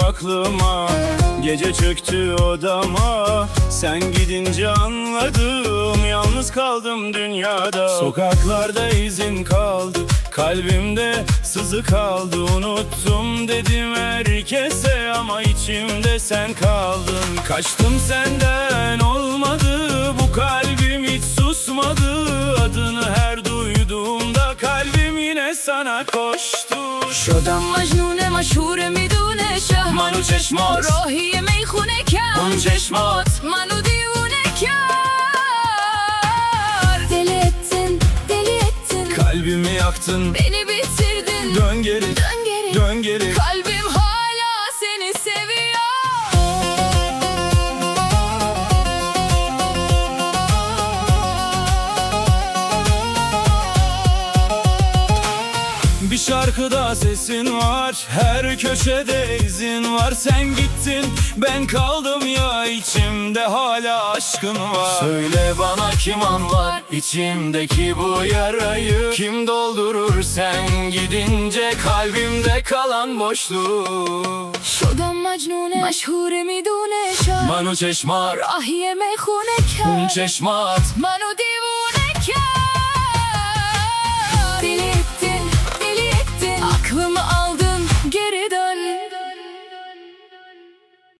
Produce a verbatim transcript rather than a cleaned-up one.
aklıma, gece çöktü odama. Sen gidince anladım, yalnız kaldım dünyada. Sokaklarda izin kaldı, kalbimde sızı kaldı. Unuttum dedim herkese ama içimde sen kaldın. Kaçtım senden olmadı, bu kalbim hiç susmadı. Adını her duyduğumda kalbim yine sana koştu. شدم مجنون مشهور میدونه شهر منو چشمات راهی میخونه کرد اون چشمات منو دیوونه کرد Deli ettin, deli ettin Kalbimi yaktın, Beni bitirdin dön geri, Dön geri, dön geri. Kalbim hala seni seviyor. Bir şarkıda sesin var, her köşede izin var. Sen gittin, ben kaldım ya, içimde hala aşkın var. Söyle bana kim anlar içimdeki bu yarayı? Kim doldurur sen gidince kalbimde kalan boşluğu? شدم مجنون مشهور میدونه شهر منو چشمات راهی میخونه اون کرد چشمات منو دیوونه کرد